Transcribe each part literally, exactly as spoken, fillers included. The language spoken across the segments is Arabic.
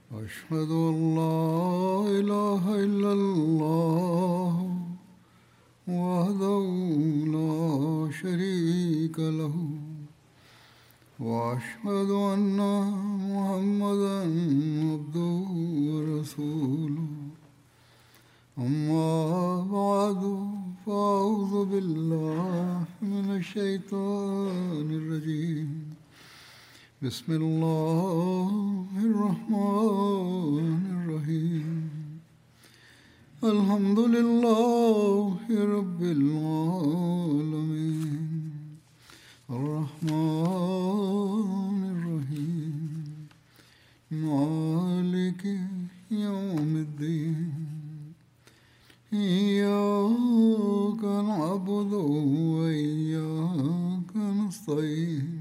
أشهد أن لا إله إلا الله وحده لا شريك له وأشهد أن محمدا عبده ورسوله أما بعد فأعوذ بالله من الشيطان الرجيم بسم الله الرحمن الرحيم الحمد لله رب العالمين الرحمن الرحيم مالك يوم الدين إياك نعبد وإياك نستعين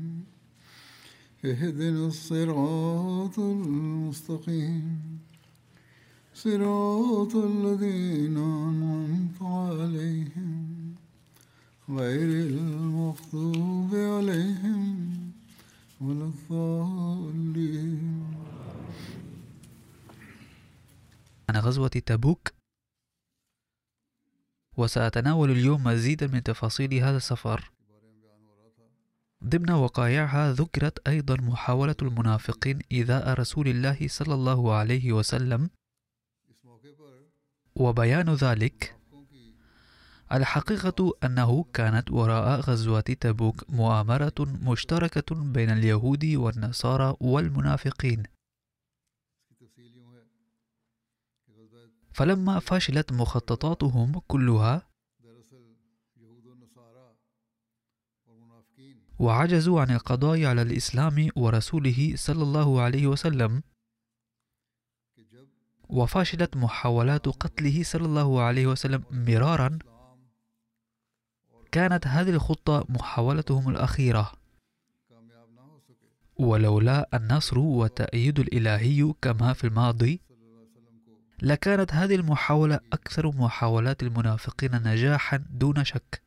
اهدنا الصراط المستقيم صراط الذين أنعمت عليهم غير المغضوب عليهم ولا الضالين. عن غزوة تبوك، وسأتناول اليوم مزيدا من تفاصيل هذا السفر. ضمن وقائعها ذكرت أيضا محاولة المنافقين إيذاء رسول الله صلى الله عليه وسلم، وبيان ذلك. الحقيقة أنه كانت وراء غزوة تبوك مؤامرة مشتركة بين اليهود والنصارى والمنافقين. فلما فشلت مخططاتهم كلها وعجزوا عن القضاء على الإسلام ورسوله صلى الله عليه وسلم، وفشلت محاولات قتله صلى الله عليه وسلم مرارا، كانت هذه الخطة محاولتهم الأخيرة. ولولا النصر والتأييد الإلهي كما في الماضي، لكانت هذه المحاولة أكثر محاولات المنافقين نجاحا دون شك،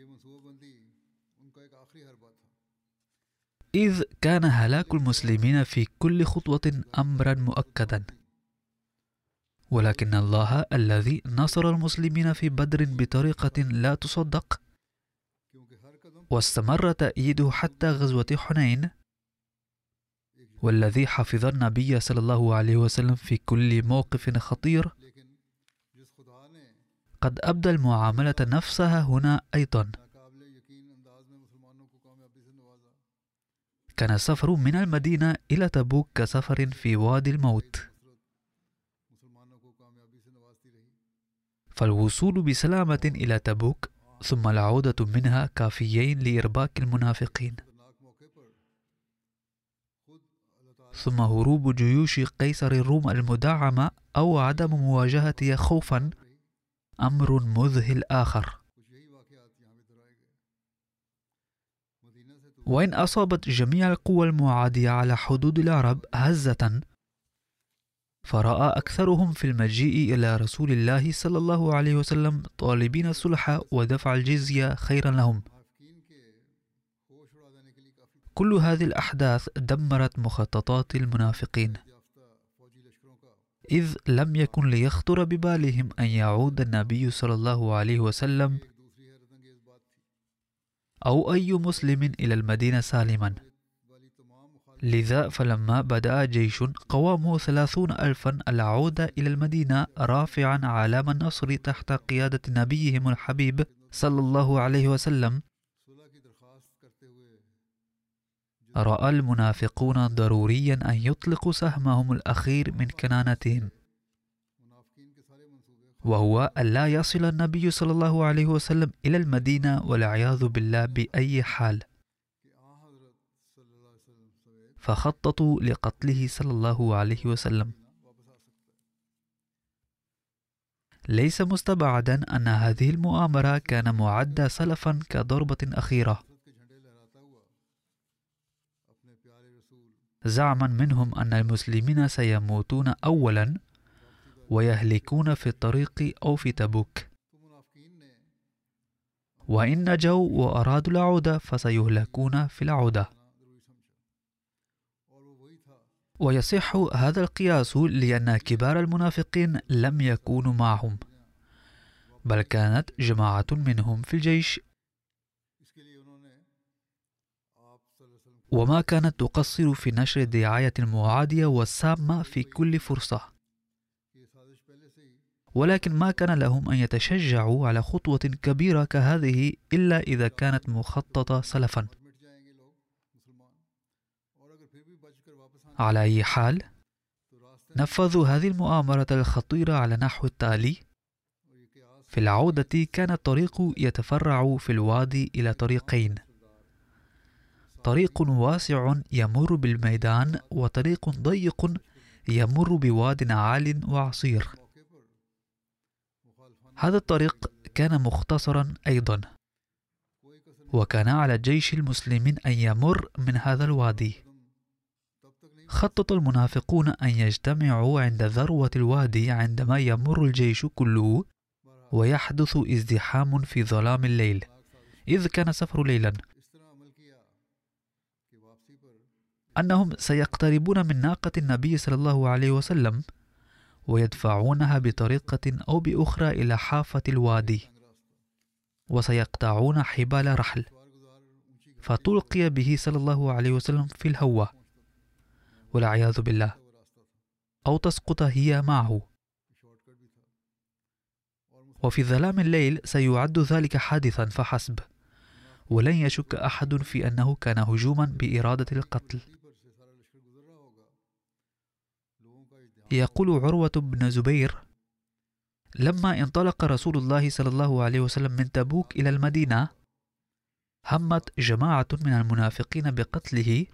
إذ كان هلاك المسلمين في كل خطوة أمرا مؤكدا. ولكن الله الذي نصر المسلمين في بدر بطريقة لا تصدق، واستمر تأييده حتى غزوة حنين، والذي حفظ النبي صلى الله عليه وسلم في كل موقف خطير، قد أبدى المعاملة نفسها هنا أيضا. كان السفر من المدينة إلى تبوك كسفر في وادي الموت، فالوصول بسلامة إلى تبوك ثم العودة منها كافيين لإرباك المنافقين. ثم هروب جيوش قيصر الروم المدعمة أو عدم مواجهتها خوفا أمر مذهل آخر. وإن أصابت جميع القوى المعادية على حدود العرب هزة، فرأى أكثرهم في المجيء إلى رسول الله صلى الله عليه وسلم طالبين الصلح ودفع الجزية خيرا لهم. كل هذه الأحداث دمرت مخططات المنافقين، إذ لم يكن ليخطر ببالهم أن يعود النبي صلى الله عليه وسلم أو أي مسلم إلى المدينة سالما. لذا فلما بدأ جيش قوامه ثلاثون ألفا العودة إلى المدينة رافعا علام النصر تحت قيادة نبيهم الحبيب صلى الله عليه وسلم، رأى المنافقون ضروريا أن يطلقوا سهمهم الأخير من كنانتهم، وهو ألا يصل النبي صلى الله عليه وسلم إلى المدينة والعياذ بالله بأي حال. فخططوا لقتله صلى الله عليه وسلم. ليس مستبعدا أن هذه المؤامرة كان معدة سلفا كضربة أخيرة، زعما منهم أن المسلمين سيموتون أولا ويهلكون في الطريق أو في تبوك، وإن نجوا وأرادوا العودة فسيهلكون في العودة. ويصح هذا القياس لأن كبار المنافقين لم يكونوا معهم، بل كانت جماعة منهم في الجيش، وما كانت تقصر في نشر الدعاية المعادية والسامة في كل فرصة، ولكن ما كان لهم أن يتشجعوا على خطوة كبيرة كهذه إلا إذا كانت مخططة سلفا. على أي حال، نفذوا هذه المؤامرة الخطيرة على نحو التالي: في العودة كان الطريق يتفرع في الوادي إلى طريقين، طريق واسع يمر بالميدان، وطريق ضيق يمر بواد عال وعصير. هذا الطريق كان مختصرا أيضا، وكان على الجيش المسلمين أن يمر من هذا الوادي. خطط المنافقون أن يجتمعوا عند ذروة الوادي عندما يمر الجيش كله، ويحدث ازدحام في ظلام الليل، إذ كان السفر ليلا، أنهم سيقتربون من ناقة النبي صلى الله عليه وسلم ويدفعونها بطريقة أو بأخرى إلى حافة الوادي، وسيقطعون حبال رحل، فتلقي به صلى الله عليه وسلم في الهواء والعياذ بالله، أو تسقط هي معه. وفي ظلام الليل سيعد ذلك حادثا فحسب، ولن يشك أحد في أنه كان هجوما بإرادة القتل. يقول عروة بن زبير: لما انطلق رسول الله صلى الله عليه وسلم من تبوك إلى المدينة، همت جماعة من المنافقين بقتله،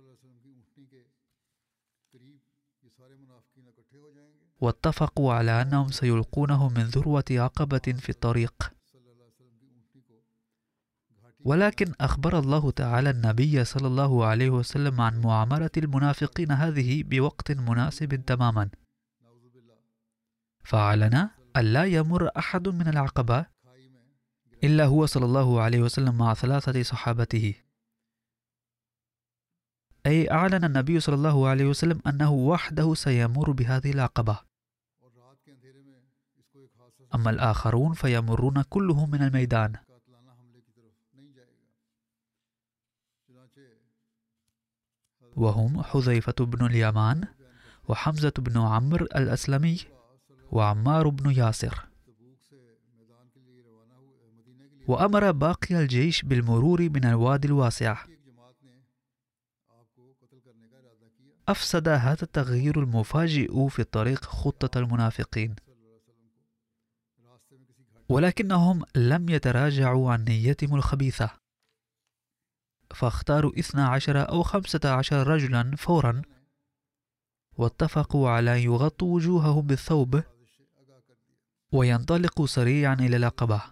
واتفقوا على أنهم سيلقونه من ذروة عقبة في الطريق. ولكن أخبر الله تعالى النبي صلى الله عليه وسلم عن معاملة المنافقين هذه بوقت مناسب تماما، فأعلن ألا يمر أحد من العقبة إلا هو صلى الله عليه وسلم مع ثلاثة صحابته. أي أعلن النبي صلى الله عليه وسلم أنه وحده سيمر بهذه العقبة، أما الآخرون فيمرون كلهم من الميدان. وهم حذيفة بن اليمان، وحمزة بن عمرو الأسلمي، وعمار بن ياسر. وأمر باقي الجيش بالمرور من الوادي الواسع. أفسد هذا التغيير المفاجئ في الطريق خطة المنافقين، ولكنهم لم يتراجعوا عن نيتهم الخبيثة، فاختاروا اثنا عشر أو خمسة عشر رجلا فورا، واتفقوا على أن يغطوا وجوههم بالثوب وينطلقوا سريعا إلى العقبة،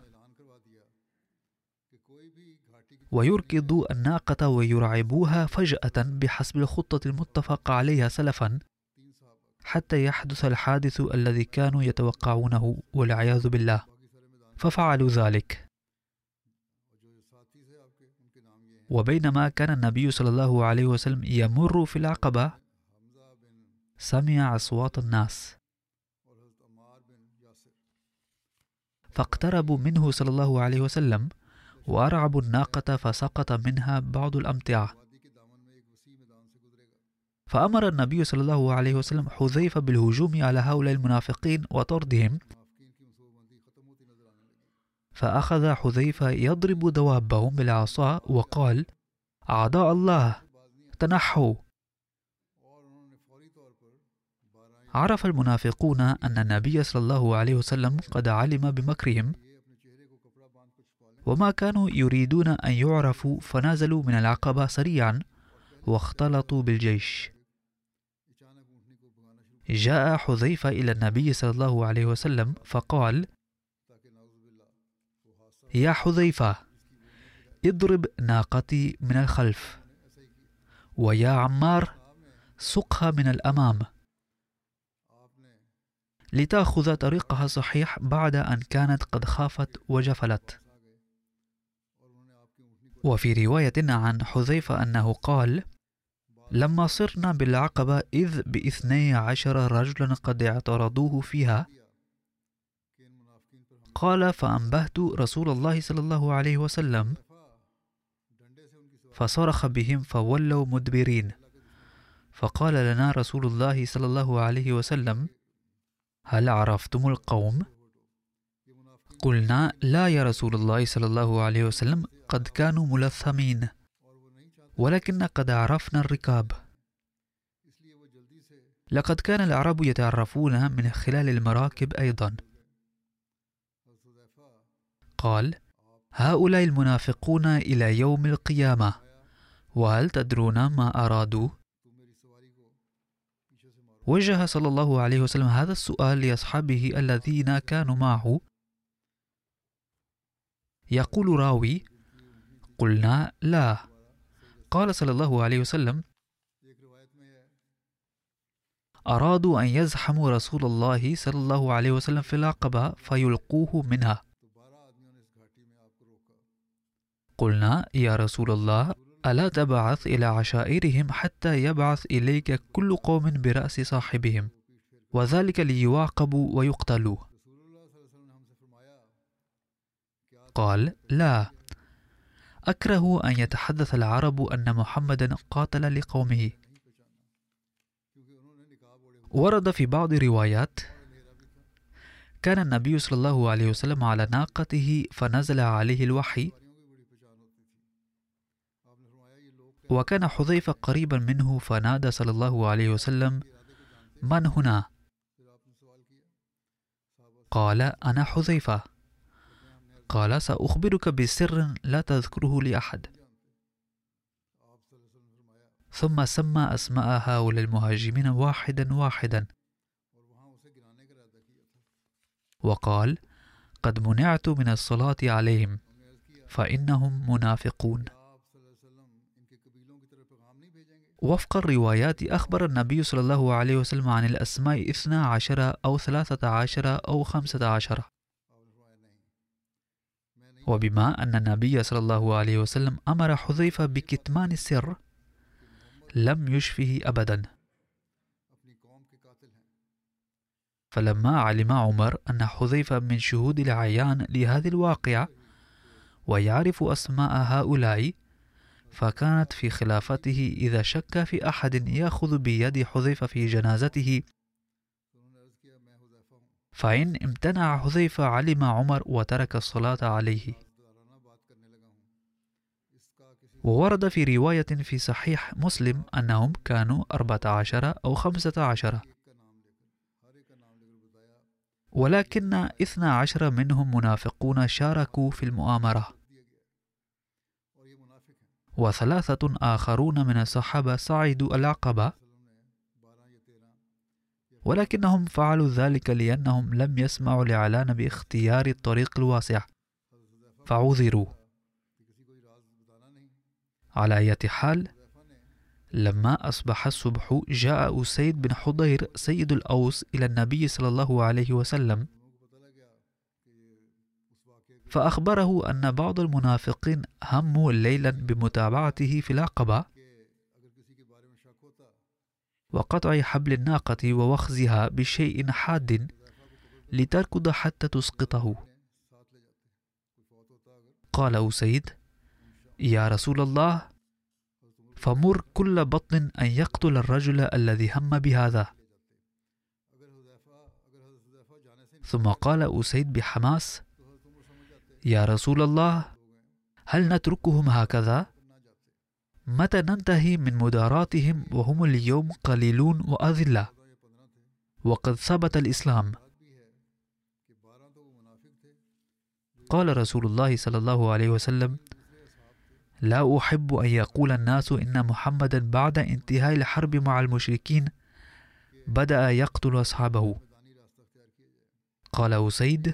ويركضوا الناقة ويرعبوها فجأة بحسب الخطة المتفق عليها سلفا، حتى يحدث الحادث الذي كانوا يتوقعونه والعياذ بالله. ففعلوا ذلك. وبينما كان النبي صلى الله عليه وسلم يمر في العقبة، سمع أصوات الناس، فاقتربوا منه صلى الله عليه وسلم وأرعبوا الناقة، فسقط منها بعض الأمتعة. فأمر النبي صلى الله عليه وسلم حذيفة بالهجوم على هؤلاء المنافقين وطردهم، فأخذ حذيفة يضرب دوابهم بالعصا وقال: أعداء الله تنحوا. عرف المنافقون أن النبي صلى الله عليه وسلم قد علم بمكرهم، وما كانوا يريدون أن يعرفوا، فنزلوا من العقبة سريعا واختلطوا بالجيش. جاء حذيفة إلى النبي صلى الله عليه وسلم فقال: يا حذيفة، اضرب ناقتي من الخلف، ويا عمار سقها من الأمام، لتأخذ طريقها الصحيح بعد أن كانت قد خافت وجفلت. وفي رواية عن حذيفة أنه قال: لما صرنا بالعقبة إذ باثني عشر رجلا قد اعترضوه فيها. قال فأنبهت رسول الله صلى الله عليه وسلم فصرخ بهم فولوا مدبرين. فقال لنا رسول الله صلى الله عليه وسلم هل عرفتم القوم؟ قلنا لا يا رسول الله صلى الله عليه وسلم، قد كانوا ملثمين ولكن قد عرفنا الركاب. لقد كان العرب يتعرفون من خلال المراكب أيضا. قال هؤلاء المنافقون إلى يوم القيامة، وهل تدرون ما أرادوا؟ وجه صلى الله عليه وسلم هذا السؤال لأصحابه الذين كانوا معه. يقول راوي قلنا لا. قال صلى الله عليه وسلم أرادوا أن يزحموا رسول الله صلى الله عليه وسلم في العقبة فيلقوه منها. قلنا يا رسول الله ألا تبعث إلى عشائرهم حتى يبعث إليك كل قوم برأس صاحبهم، وذلك ليعاقبوا ويقتلوا. قال لا، أكره أن يتحدث العرب أن محمدا قاتل لقومه. ورد في بعض روايات كان النبي صلى الله عليه وسلم على ناقته فنزل عليه الوحي، وكان حذيفة قريبا منه فنادى صلى الله عليه وسلم من هنا؟ قال أنا حذيفة. قال سأخبرك بسر لا تذكره لأحد. ثم سمى أسماء هؤلاء المهاجمين واحدا واحدا وقال قد منعت من الصلاة عليهم فإنهم منافقون. وفق الروايات أخبر النبي صلى الله عليه وسلم عن الأسماء اثنا عشر أو ثلاثة عشر أو خمسة عشر. وبما أن النبي صلى الله عليه وسلم أمر حذيفة بكتمان السر لم يشفه أبدا. فلما علم عمر أن حذيفة من شهود العيان لهذه الواقعة ويعرف أسماء هؤلاء، فكانت في خلافته إذا شك في أحد يأخذ بيد حذيفة في جنازته، فإن امتنع حذيفة علم عمر وترك الصلاة عليه. وورد في رواية في صحيح مسلم أنهم كانوا أربعة عشر أو خمسة عشر، ولكن اثنا عشر منهم منافقون شاركوا في المؤامرة، وثلاثة آخرون من الصحابة صعدوا العقبة، ولكنهم فعلوا ذلك لأنهم لم يسمعوا الإعلان باختيار الطريق الواسع فعذروا. على أي حال، لما أصبح الصبح جاء أسيد بن حضير سيد الأوس إلى النبي صلى الله عليه وسلم فأخبره أن بعض المنافقين هموا ليلا بمتابعته في العقبة وقطع حبل الناقة ووخزها بشيء حاد لتركض حتى تسقطه. قال أسيد يا رسول الله فمر كل بطن أن يقتل الرجل الذي هم بهذا. ثم قال أسيد بحماس يا رسول الله هل نتركهم هكذا؟ متى ننتهي من مداراتهم وهم اليوم قليلون وأذلة وقد ثبت الإسلام؟ قال رسول الله صلى الله عليه وسلم لا أحب أن يقول الناس إن محمدا بعد انتهاء الحرب مع المشركين بدأ يقتل أصحابه. قال أسيد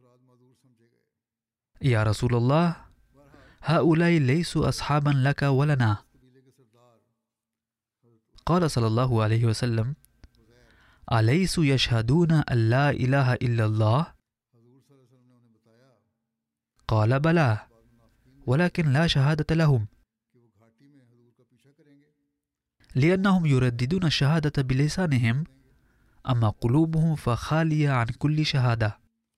يا رسول الله هؤلاء ليسوا أصحابا لك ولنا. قال صلى الله عليه وسلم أليسوا يشهدون أن لا إله إلا الله؟ قال بلى، ولكن لا شهادة لهم. لأنهم يرددون الشهادة بلسانهم، أما قلوبهم فخالية عن كل شهادة.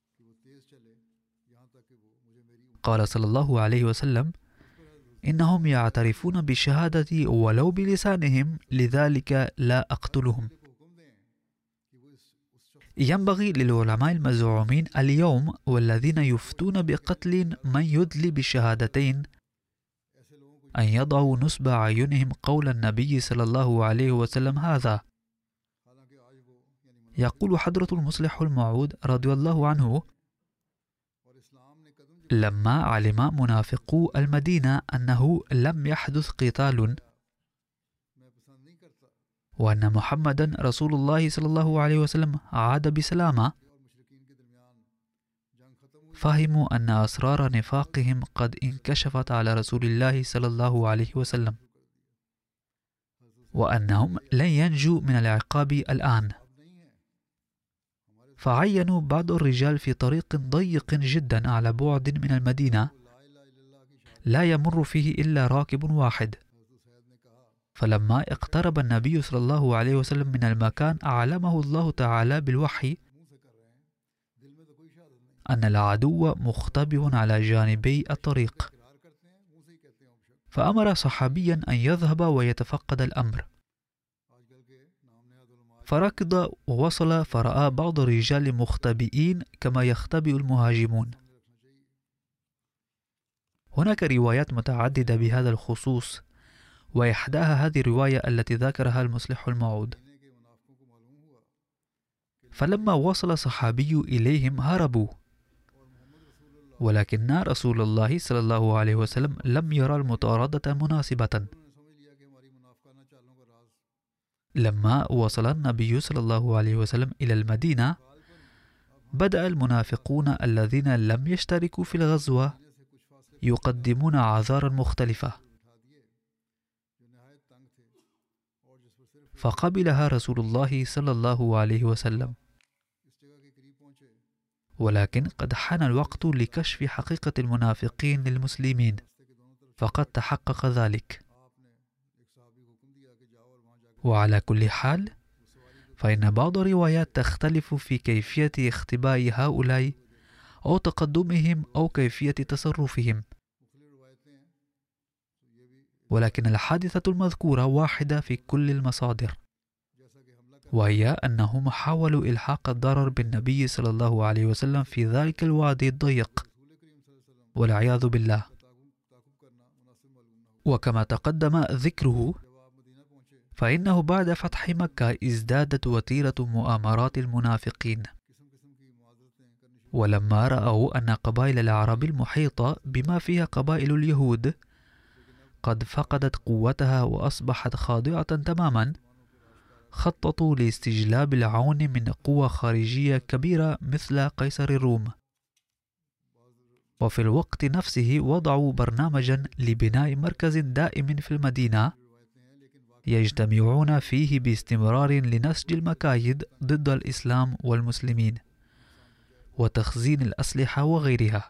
قال صلى الله عليه وسلم: إنهم يعترفون بالشهادة ولو بلسانهم، لذلك لا أقتلهم. ينبغي للعلماء المزعومين اليوم والذين يفتون بقتل من يدلي بالشهادتين أن يضعوا نصب أعينهم قول النبي صلى الله عليه وسلم هذا. يقول حضرة المصلح الموعود رضي الله عنه: لما علم منافقو المدينة أنه لم يحدث قتال وأن محمدا رسول الله صلى الله عليه وسلم عاد بسلامة، فهموا أن أسرار نفاقهم قد انكشفت على رسول الله صلى الله عليه وسلم، وأنهم لن ينجوا من العقاب الآن. فعينوا بعض الرجال في طريق ضيق جدا على بعد من المدينة لا يمر فيه إلا راكب واحد. فلما اقترب النبي صلى الله عليه وسلم من المكان أعلمه الله تعالى بالوحي أن العدو مختبئ على جانبي الطريق، فأمر صحابيا أن يذهب ويتفقد الأمر. فركض ووصل فرأى بعض الرجال مختبئين كما يختبئ المهاجمون. هناك روايات متعددة بهذا الخصوص، وإحداها هذه الرواية التي ذكرها المصلح الموعود. فلما وصل صحابي إليهم هربوا، ولكن رسول الله صلى الله عليه وسلم لم يرى المطاردة مناسبة. لما وصل النبي صلى الله عليه وسلم إلى المدينة، بدأ المنافقون الذين لم يشتركوا في الغزوة يقدمون أعذارا مختلفة، فقبلها رسول الله صلى الله عليه وسلم. ولكن قد حان الوقت لكشف حقيقة المنافقين للمسلمين، فقد تحقق ذلك. وعلى كل حال، فإن بعض الروايات تختلف في كيفية اختباء هؤلاء أو تقدمهم أو كيفية تصرفهم، ولكن الحادثة المذكورة واحدة في كل المصادر، وهي أنهم حاولوا إلحاق الضرر بالنبي صلى الله عليه وسلم في ذلك الوادي الضيق والعياذ بالله. وكما تقدم ذكره، فإنه بعد فتح مكة ازدادت وتيرة مؤامرات المنافقين، ولما رأوا أن قبائل العرب المحيطة بما فيها قبائل اليهود قد فقدت قوتها وأصبحت خاضعة تماما، خططوا لاستجلاب العون من قوة خارجية كبيرة مثل قيصر الروم. وفي الوقت نفسه وضعوا برنامجا لبناء مركز دائم في المدينة يجتمعون فيه باستمرار لنسج المكايد ضد الإسلام والمسلمين وتخزين الأسلحة وغيرها.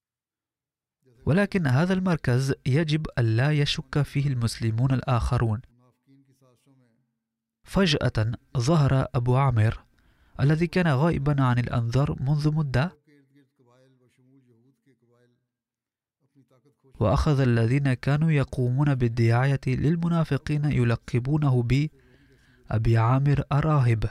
ولكن هذا المركز يجب ألا يشك فيه المسلمون الآخرون. فجأة ظهر أبو عامر الذي كان غائبا عن الأنظار منذ مدة، وأخذ الذين كانوا يقومون بالدعاية للمنافقين يلقبونه ب أبي عامر الراهب،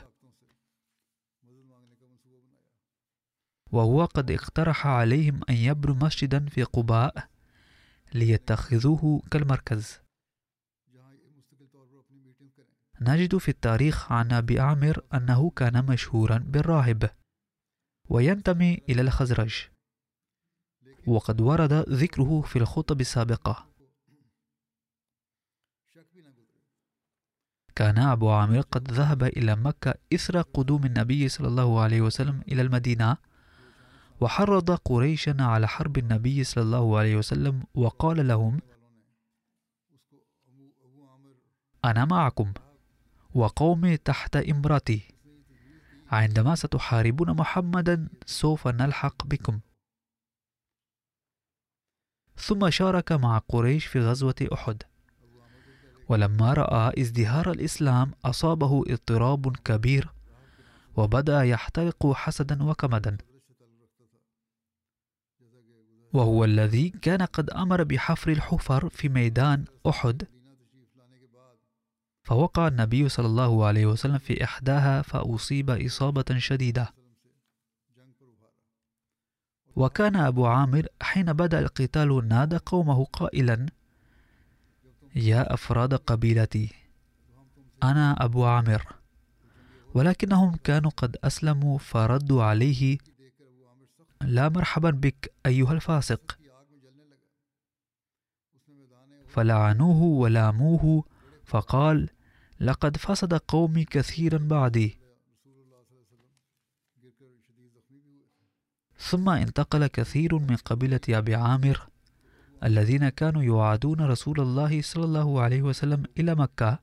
وهو قد اقترح عليهم أن يبنوا مسجدا في قباء ليتخذوه كالمركز. نجد في التاريخ عن أبي عامر أنه كان مشهورا بالراهب وينتمي إلى الخزرج، وقد ورد ذكره في الخطب السابقة. كان أبو عامر قد ذهب إلى مكة إثر قدوم النبي صلى الله عليه وسلم إلى المدينة، وحرض قريشا على حرب النبي صلى الله عليه وسلم، وقال لهم: أنا معكم وقومي تحت إمرتي، عندما ستحاربون محمدا سوف نلحق بكم. ثم شارك مع قريش في غزوة أحد، ولما رأى ازدهار الإسلام أصابه اضطراب كبير وبدأ يحترق حسدا وكمدا، وهو الذي كان قد أمر بحفر الحفر في ميدان أحد، فوقع النبي صلى الله عليه وسلم في إحداها فأصيب إصابة شديدة. وكان أبو عامر حين بدأ القتال نادى قومه قائلا: يا أفراد قبيلتي، أنا أبو عامر. ولكنهم كانوا قد أسلموا فردوا عليه: لا مرحبا بك أيها الفاسق. فلعنوه ولاموه، فقال: لقد فسد قومي كثيرا بعدي. ثم انتقل كثير من قبيلة أبي عامر الذين كانوا يعادون رسول الله صلى الله عليه وسلم إلى مكة،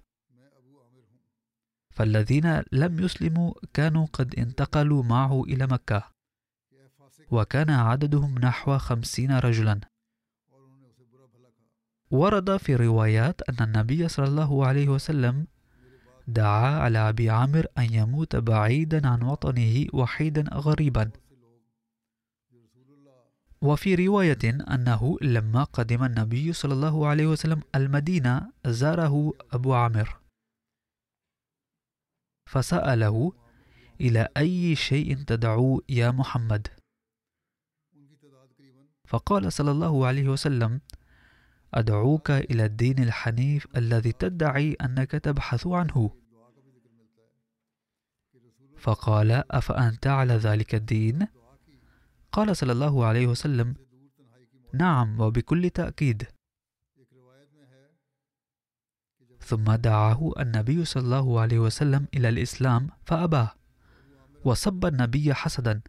فالذين لم يسلموا كانوا قد انتقلوا معه إلى مكة، وكان عددهم نحو خمسين رجلا. ورد في روايات أن النبي صلى الله عليه وسلم دعا على أبي عامر أن يموت بعيدا عن وطنه وحيدا غريبا. وفي رواية أنه لما قدم النبي صلى الله عليه وسلم المدينة زاره أبو عامر فسأله: إلى أي شيء تدعو يا محمد؟ فقال صلى الله عليه وسلم: أدعوك إلى الدين الحنيف الذي تدعي أنك تبحث عنه. فقال: أفأنت على ذلك الدين؟ قال صلى الله عليه وسلم: نعم وبكل تأكيد. ثم دعاه النبي صلى الله عليه وسلم إلى الإسلام فأباه، وسب النبي حسدا،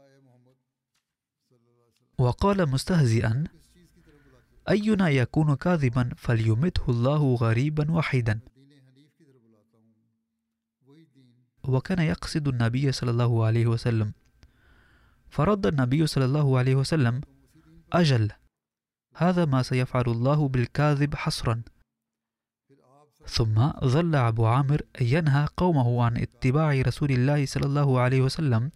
وقال مستهزئا: أينا يكون كاذبا فليمته الله غريبا وحيدا. وكان يقصد النبي صلى الله عليه وسلم، فرد النبي صلى الله عليه وسلم: أجل، هذا ما سيفعل الله بالكاذب حصرا. ثم ظل أبو عامر ينهى قومه عن اتباع رسول الله صلى الله عليه وسلم،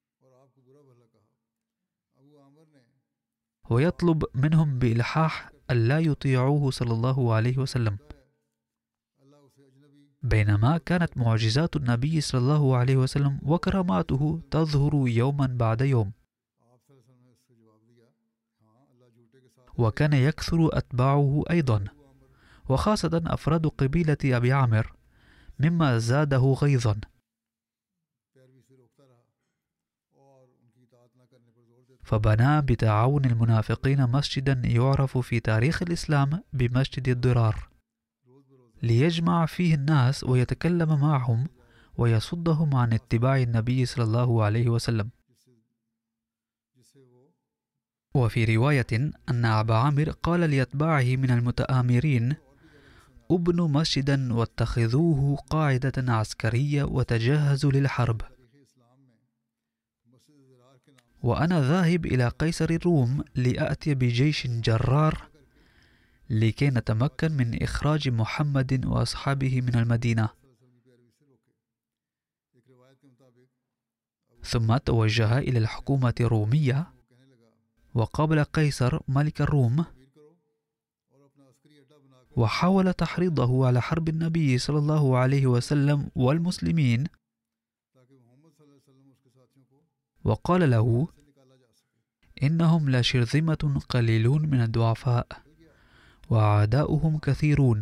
ويطلب منهم بإلحاح ألا يطيعوه صلى الله عليه وسلم. بينما كانت معجزات النبي صلى الله عليه وسلم وكراماته تظهر يوما بعد يوم، وكان يكثر أتباعه أيضا، وخاصة أفراد قبيلة أبي عامر، مما زاده غيظا. فبنى بتعاون المنافقين مسجدا يعرف في تاريخ الإسلام بمسجد الضرار، ليجمع فيه الناس ويتكلم معهم ويصدهم عن اتباع النبي صلى الله عليه وسلم. وفي رواية أن أبا عامر قال لأتباعه من المتآمرين: ابنوا مسجدا واتخذوه قاعدة عسكرية وتجهزوا للحرب، وأنا ذاهب إلى قيصر الروم لأتي بجيش جرار لكي نتمكن من إخراج محمد وأصحابه من المدينة. ثم توجه إلى الحكومة الرومية وقابل قيصر ملك الروم، وحاول تحريضه على حرب النبي صلى الله عليه وسلم والمسلمين، وقال له: إنهم لشرذمة قليلون من الضعفاء وأعداؤهم كثيرون،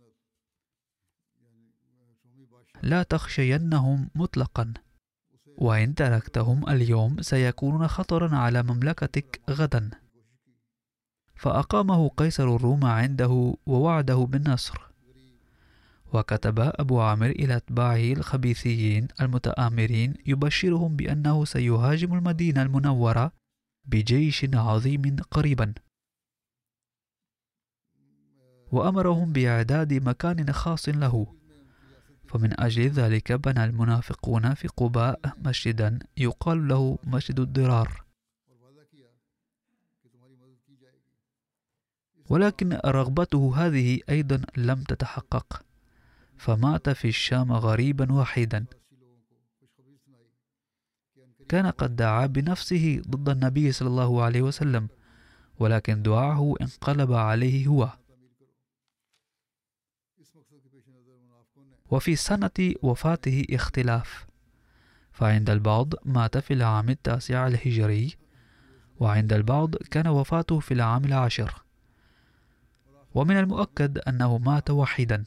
لا تخشينهم مطلقا، وإن تركتهم اليوم سيكونون خطرا على مملكتك غدا. فأقامه قيصر الروم عنده ووعده بالنصر. وكتب أبو عامر إلى أتباعه الخبيثيين المتآمرين يبشرهم بأنه سيهاجم المدينة المنورة بجيش عظيم قريبا، وأمرهم بإعداد مكان خاص له. فمن أجل ذلك بنى المنافقون في قباء مسجدا يقال له مسجد الضرار. ولكن رغبته هذه أيضا لم تتحقق، فمات في الشام غريبا وحيدا. كان قد دعا بنفسه ضد النبي صلى الله عليه وسلم، ولكن دعاه انقلب عليه هو. وفي سنة وفاته اختلاف، فعند البعض مات في العام التاسع الهجري، وعند البعض كان وفاته في العام العاشر، ومن المؤكد أنه مات وحيدا.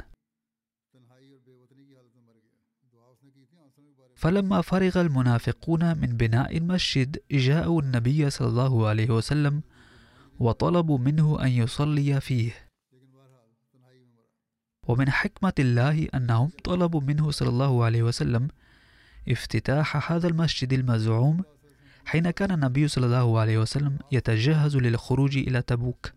فلما فرغ المنافقون من بناء المسجد جاءوا النبي صلى الله عليه وسلم وطلبوا منه أن يصلي فيه. ومن حكمة الله أنهم طلبوا منه صلى الله عليه وسلم افتتاح هذا المسجد المزعوم حين كان النبي صلى الله عليه وسلم يتجهز للخروج إلى تبوك.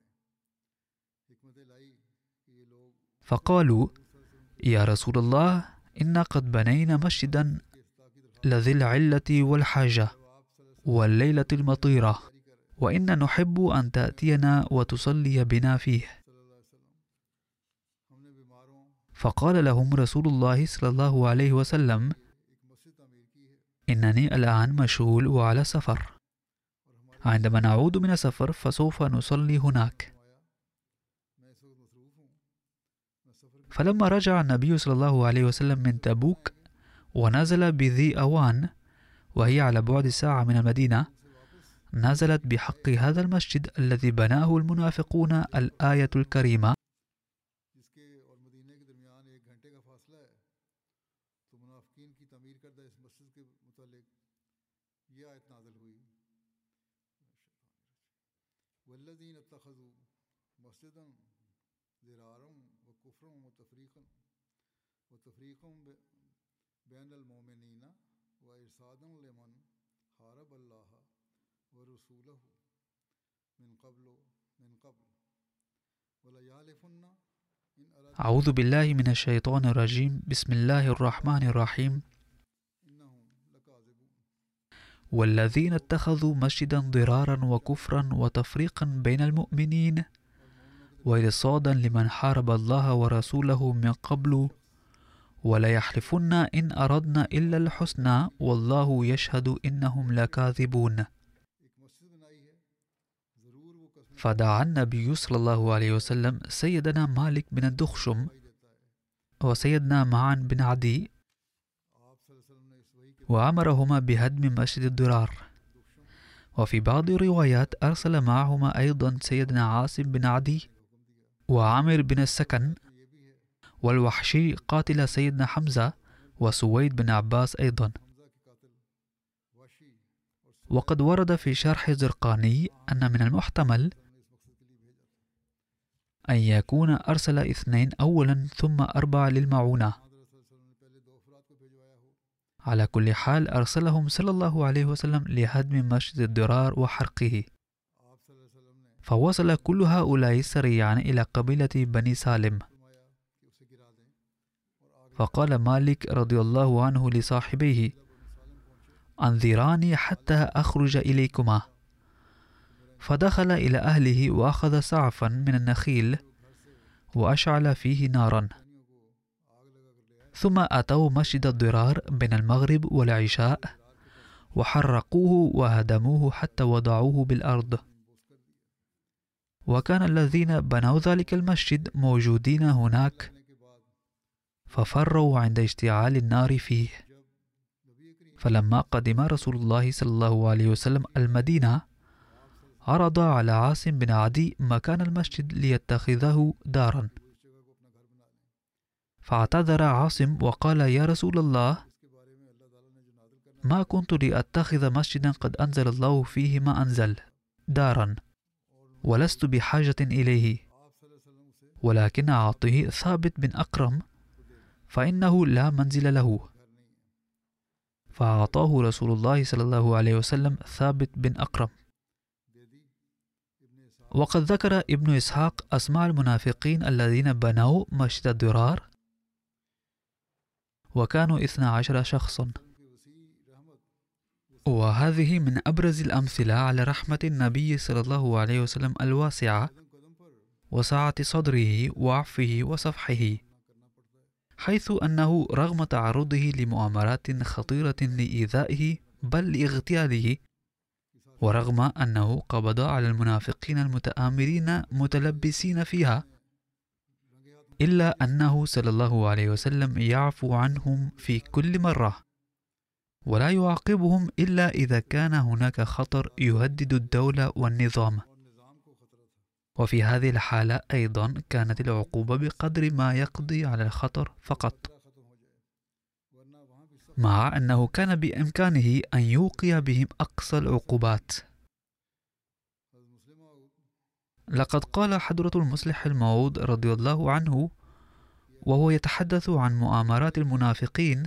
فقالوا: يا رسول الله، إنا قد بنينا مسجدا لذي العلة والحاجة والليلة المطيرة، وإنا نحب أن تأتينا وتصلي بنا فيه. فقال لهم رسول الله صلى الله عليه وسلم: إنني الآن مشغول وعلى سفر، عندما نعود من السفر فسوف نصلي هناك. فلما رجع النبي صلى الله عليه وسلم من تبوك ونزل بذي أوان، وهي على بعد ساعة من المدينة، نزلت بحق هذا المسجد الذي بناه المنافقون الآية الكريمة: أعوذ بالله من الشيطان الرجيم. بسم الله الرحمن الرحيم. والذين اتخذوا مسجدا ضرارا وكفرا وتفريقا بين المؤمنين وإرصادا لمن حارب الله ورسوله من قبل ولا يحلفن إن أردنا إلا الحسنى والله يشهد إنهم لكاذبون. فدعا النبي صلى الله عليه وسلم سيدنا مالك بن الدخشم وسيدنا معن بن عدي وأمرهما بهدم مسجد الضرار. وفي بعض الروايات أرسل معهما أيضا سيدنا عاصم بن عدي وعامر بن السكن والوحشي قاتل سيدنا حمزة وسويد بن عباس أيضا. وقد ورد في شرح زرقاني أن من المحتمل أن يكون أرسل اثنين أولا ثم أربعة للمعونة. على كل حال أرسلهم صلى الله عليه وسلم لهدم مسجد الضرار وحرقه. فوصل كل هؤلاء سريعا إلى قبيلة بني سالم. فقال مالك رضي الله عنه لصاحبيه: أنذراني حتى أخرج إليكما. فدخل إلى أهله وأخذ سعفا من النخيل وأشعل فيه نارا، ثم أتوا مسجد الضرار بين المغرب والعشاء وحرقوه وهدموه حتى وضعوه بالأرض. وكان الذين بنوا ذلك المسجد موجودين هناك، ففروا عند اشتعال النار فيه. فلما قدم رسول الله صلى الله عليه وسلم المدينة عرض على عاصم بن عدي مكان المسجد ليتخذه دارا. فاعتذر عاصم وقال: يا رسول الله، ما كنت لأتخذ مسجدا قد أنزل الله فيه ما أنزل دارا، ولست بحاجة إليه، ولكن أعطه ثابت بن أكرم فإنه لا منزل له. فأعطاه رسول الله صلى الله عليه وسلم ثابت بن أكرم. وقد ذكر ابن إسحاق أسماء المنافقين الذين بنوا مسجد الضرار، وكانوا اثنى عشر شخصا. وهذه من أبرز الأمثلة على رحمة النبي صلى الله عليه وسلم الواسعة وسعة صدره وعفه وصفحه، حيث أنه رغم تعرضه لمؤامرات خطيرة لإيذائه بل لاغتياله، ورغم أنه قبض على المنافقين المتآمرين متلبسين فيها، إلا أنه صلى الله عليه وسلم يعفو عنهم في كل مرة، ولا يعاقبهم إلا إذا كان هناك خطر يهدد الدولة والنظام. وفي هذه الحالة أيضا كانت العقوبة بقدر ما يقضي على الخطر فقط، مع أنه كان بإمكانه أن يوقع بهم أقصى العقوبات. لقد قال حضرة المصلح الموعود رضي الله عنه وهو يتحدث عن مؤامرات المنافقين: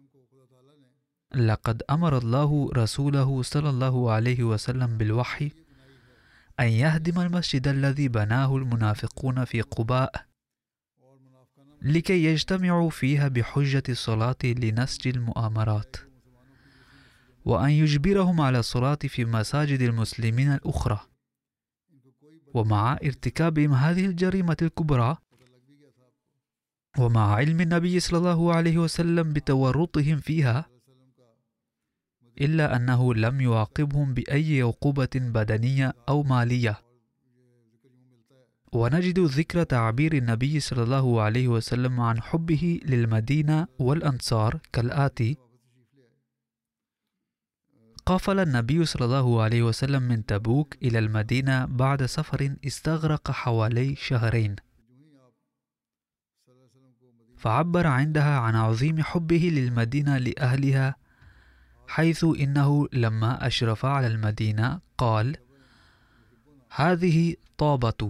لقد أمر الله رسوله صلى الله عليه وسلم بالوحي أن يهدم المسجد الذي بناه المنافقون في قباء لكي يجتمعوا فيها بحجة الصلاة لنسج المؤامرات، وأن يجبرهم على الصلاة في مساجد المسلمين الأخرى. ومع ارتكابهم هذه الجريمة الكبرى، ومع علم النبي صلى الله عليه وسلم بتورطهم فيها، إلا أنه لم يعاقبهم بأي عقوبة بدنية أو مالية. ونجد ذكر تعبير النبي صلى الله عليه وسلم عن حبه للمدينة والأنصار كالآتي: قافل النبي صلى الله عليه وسلم من تبوك إلى المدينة بعد سفر استغرق حوالي شهرين، فعبر عندها عن عظيم حبه للمدينة لأهلها، حيث إنه لما أشرف على المدينة قال: هذه طابة،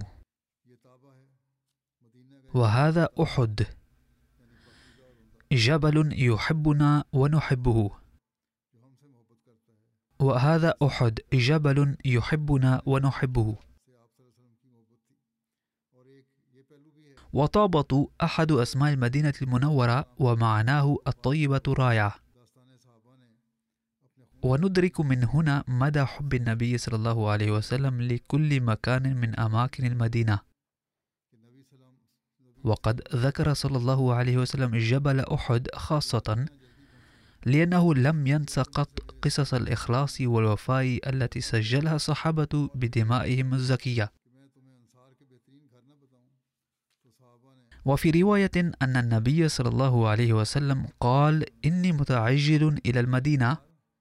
وهذا أحد، جبل يحبنا ونحبه، وهذا أحد جبل يحبنا ونحبه. وطابة أحد أسماء المدينة المنورة، ومعناه الطيبة راية. وندرك من هنا مدى حب النبي صلى الله عليه وسلم لكل مكان من أماكن المدينة. وقد ذكر صلى الله عليه وسلم جبل أحد خاصة لأنه لم ينس قط قصص الإخلاص والوفاء التي سجلها الصحابة بدمائهم الزكية. وفي رواية أن النبي صلى الله عليه وسلم قال: إني متعجل إلى المدينة،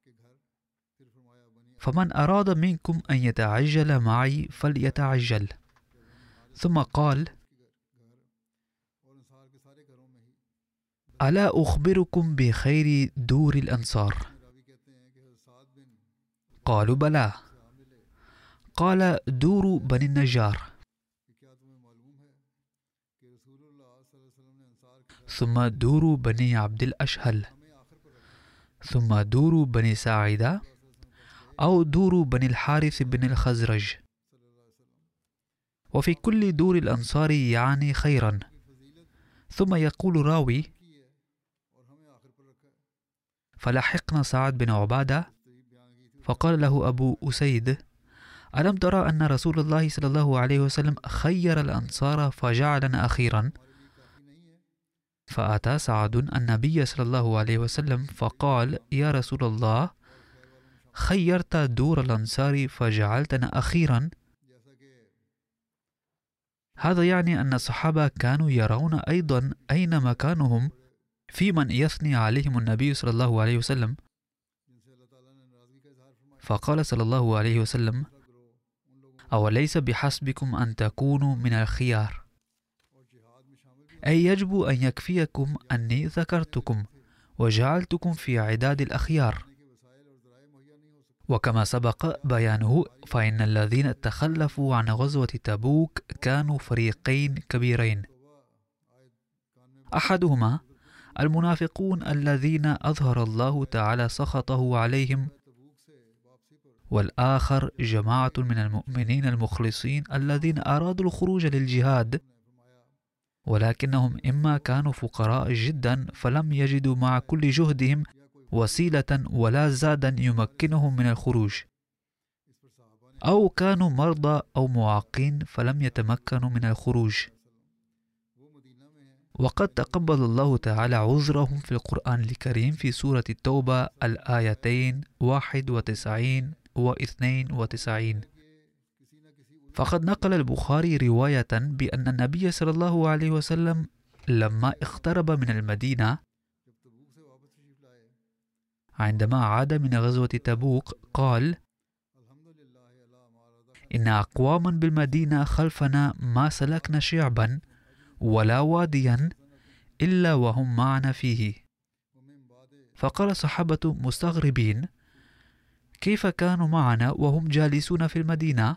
فمن أراد منكم أن يتعجل معي فليتعجل. ثم قال: ألا أخبركم بخير دور الأنصار؟ قالوا: بلى. قال: دور بني النجار، ثم دور بني عبد الأشهل، ثم دور بني ساعدة، أو دور بني الحارث بن الخزرج. وفي كل دور الأنصار يعني خيرا. ثم يقول راوي: فلحقنا سعد بن عبادة، فقال له أبو أسيد: ألم ترى أن رسول الله صلى الله عليه وسلم خير الأنصار فجعلنا أخيرا؟ فأتى سعد النبي صلى الله عليه وسلم فقال: يا رسول الله، خيرت دور الأنصار فجعلتنا أخيرا. هذا يعني أن الصحابة كانوا يرون أيضا أين مكانهم في من يثني عليهم النبي صلى الله عليه وسلم. فقال صلى الله عليه وسلم: أوليس بحسبكم أن تكونوا من الخيار، أي يجب أن يكفيكم أني ذكرتكم وجعلتكم في عداد الأخيار. وكما سبق بيانه، فإن الذين تخلفوا عن غزوة تبوك كانوا فريقين كبيرين: أحدهما المنافقون الذين أظهر الله تعالى سخطه عليهم، والآخر جماعة من المؤمنين المخلصين الذين أرادوا الخروج للجهاد، ولكنهم إما كانوا فقراء جدا فلم يجدوا مع كل جهدهم وسيلة ولا زادا يمكنهم من الخروج، أو كانوا مرضى أو معاقين فلم يتمكنوا من الخروج. وقد تقبل الله تعالى عذرهم في القرآن الكريم في سورة التوبة الآيتين واحد وتسعين واثنين وتسعين. فقد نقل البخاري رواية بأن النبي صلى الله عليه وسلم لما اقترب من المدينة عندما عاد من غزوة تبوك قال: إن أقواما بالمدينة خلفنا ما سلكنا شعبا ولا واديا إلا وهم معنا فيه. فقال الصحابة مستغربين: كيف كانوا معنا وهم جالسون في المدينة؟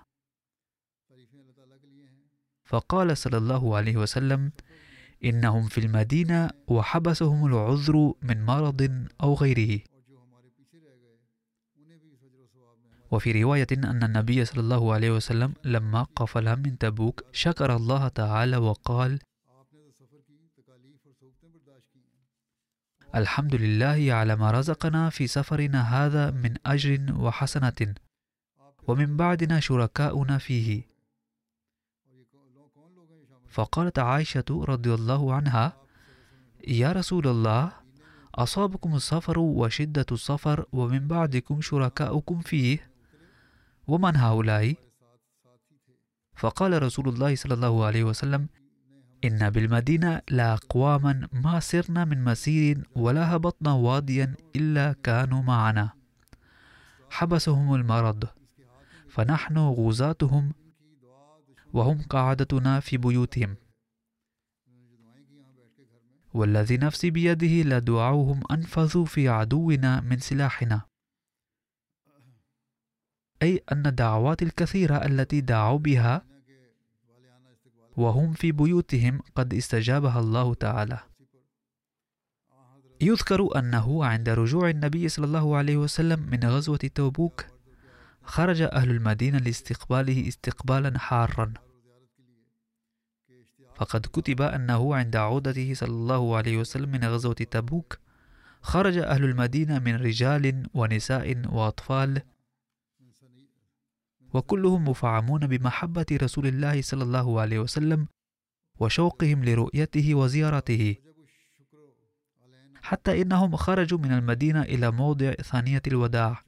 فقال صلى الله عليه وسلم: إنهم في المدينة وحبسهم العذر من مرض أو غيره. وفي رواية أن النبي صلى الله عليه وسلم لما قفل من تبوك شكر الله تعالى وقال: الحمد لله على ما رزقنا في سفرنا هذا من أجر وحسنة، ومن بعدنا شركاؤنا فيه. فقالت عائشة رضي الله عنها: يا رسول الله، أصابكم السفر وشدة السفر ومن بعدكم شركاؤكم فيه، ومن هؤلاء؟ فقال رسول الله صلى الله عليه وسلم: إن بالمدينة لأقواما ما سرنا من مسير ولا هبطنا واديا إلا كانوا معنا، حبسهم المرض فنحن غزاتهم وهم قاعدتنا في بيوتهم، والذي نفسي بيده لدعوهم أنفذوا في عدونا من سلاحنا. أي أن الدعوات الكثيرة التي دعوا بها وهم في بيوتهم قد استجابها الله تعالى. يذكر أنه عند رجوع النبي صلى الله عليه وسلم من غزوة تبوك خرج أهل المدينة لاستقباله استقبالا حارا. فقد كتب أنه عند عودته صلى الله عليه وسلم من غزوة تبوك خرج أهل المدينة من رجال ونساء وأطفال، وكلهم مفعمون بمحبة رسول الله صلى الله عليه وسلم وشوقهم لرؤيته وزيارته، حتى إنهم خرجوا من المدينة إلى موضع ثانية الوداع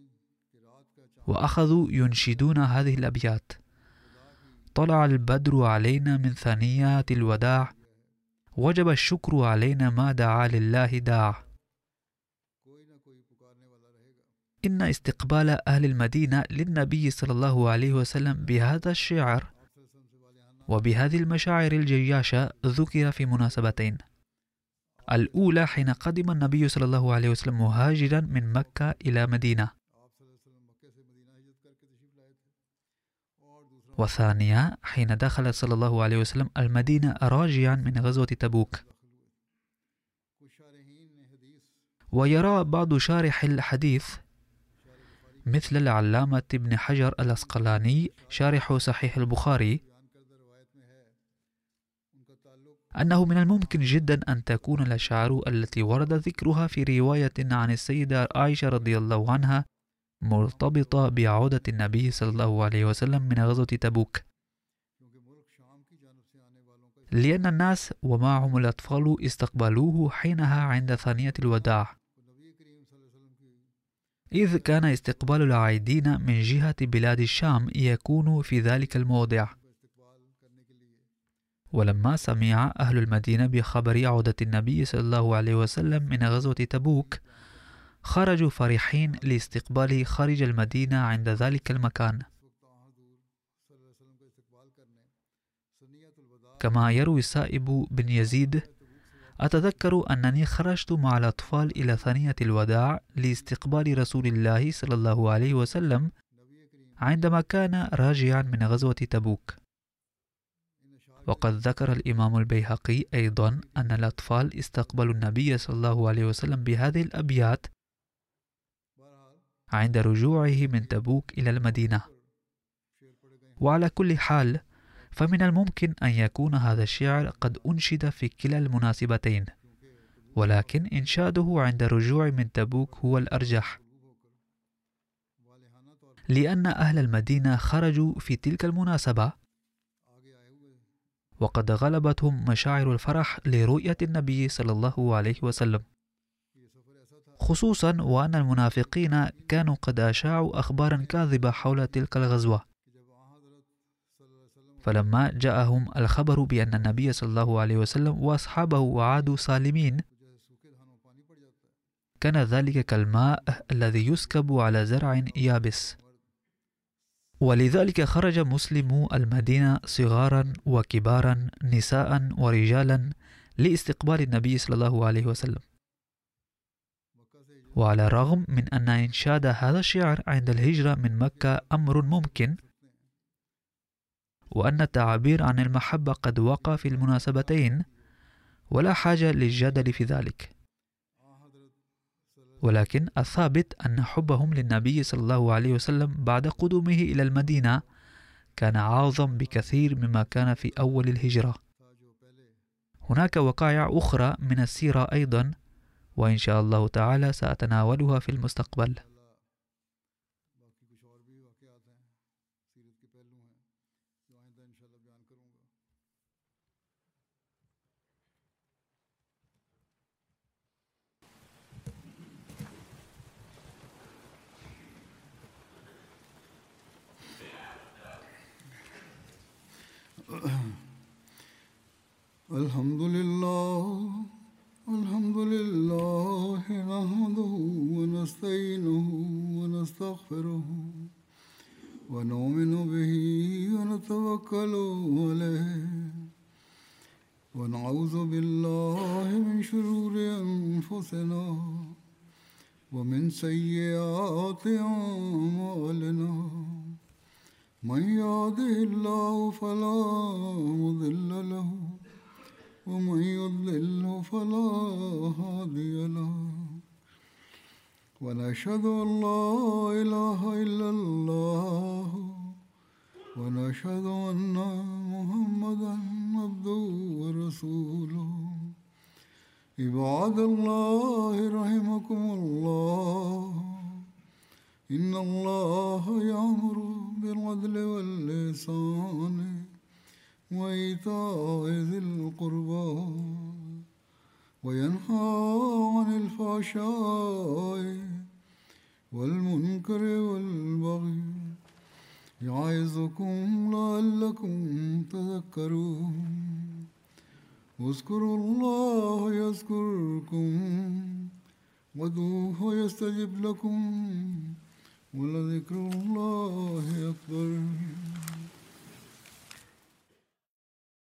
وأخذوا ينشدون هذه الأبيات: طلع البدر علينا من ثانيات الوداع، وجب الشكر علينا ما دعا لله داع. إن استقبال أهل المدينة للنبي صلى الله عليه وسلم بهذا الشعر وبهذه المشاعر الجياشة ذكر في مناسبتين. الأولى حين قدم النبي صلى الله عليه وسلم مهاجرا من مكة إلى مدينة، وثانيا حين دخل صلى الله عليه وسلم المدينة راجعا من غزوة تبوك. ويرى بعض شارح الحديث مثل العلامة ابن حجر الأسقلاني شارح صحيح البخاري أنه من الممكن جدا أن تكون الأشعار التي ورد ذكرها في رواية عن السيدة عائشة رضي الله عنها مرتبطة بعودة النبي صلى الله عليه وسلم من غزوة تبوك، لأن الناس ومعهم الأطفال استقبلوه حينها عند ثانية الوداع، إذ كان استقبال العائدين من جهة بلاد الشام يكون في ذلك الموضع. ولما سمع أهل المدينة بخبر عودة النبي صلى الله عليه وسلم من غزوة تبوك خرجوا فرحين لاستقباله خارج المدينة عند ذلك المكان، كما يروي السائب بن يزيد: أتذكر أنني خرجت مع الأطفال إلى ثانية الوداع لاستقبال رسول الله صلى الله عليه وسلم عندما كان راجعا من غزوة تبوك. وقد ذكر الإمام البيهقي أيضا أن الأطفال استقبلوا النبي صلى الله عليه وسلم بهذه الأبيات عند رجوعه من تبوك إلى المدينة. وعلى كل حال فمن الممكن أن يكون هذا الشعر قد أنشد في كلا المناسبتين، ولكن إنشاده عند الرجوع من تبوك هو الأرجح، لأن أهل المدينة خرجوا في تلك المناسبة وقد غلبتهم مشاعر الفرح لرؤية النبي صلى الله عليه وسلم، خصوصا وأن المنافقين كانوا قد أشاعوا أخبارا كاذبة حول تلك الغزوة. فلما جاءهم الخبر بأن النبي صلى الله عليه وسلم وأصحابه عادوا سالمين، كان ذلك كالماء الذي يسكب على زرع يابس. ولذلك خرج مسلمو المدينة صغارا وكبارا، نساء ورجالا، لاستقبال النبي صلى الله عليه وسلم. وعلى الرغم من أن إنشاد هذا الشعر عند الهجرة من مكة أمر ممكن، وأن التعبير عن المحبة قد وقع في المناسبتين ولا حاجة للجدل في ذلك، ولكن الثابت أن حبهم للنبي صلى الله عليه وسلم بعد قدومه إلى المدينة كان أعظم بكثير مما كان في أول الهجرة. هناك وقائع أخرى من السيرة أيضا، وإن شاء الله تعالى سأتناولها في المستقبل. الحمد لله الحمد لله نحمده ونستعينه ونستغفره ونؤمن به ونتوكل عليه ونعوذ بالله من شرور أنفسنا ومن سيئات أعمالنا. من يهده الله فلا مضل له ومن يضلل فلا هادي له، ونشهد أن لا إله إلا الله ونشهد أن محمدا عبده ورسوله. عباد الله رحمكم الله، إن الله يأمر بالعدل والإحسان وإيتاء ذي القربى وينهى عن الفحشاء والمنكر والبغي يعظكم لعلكم تذكرون. اذكروا الله يذكركم وادعوه يستجب لكم ولذكر الله أكبر.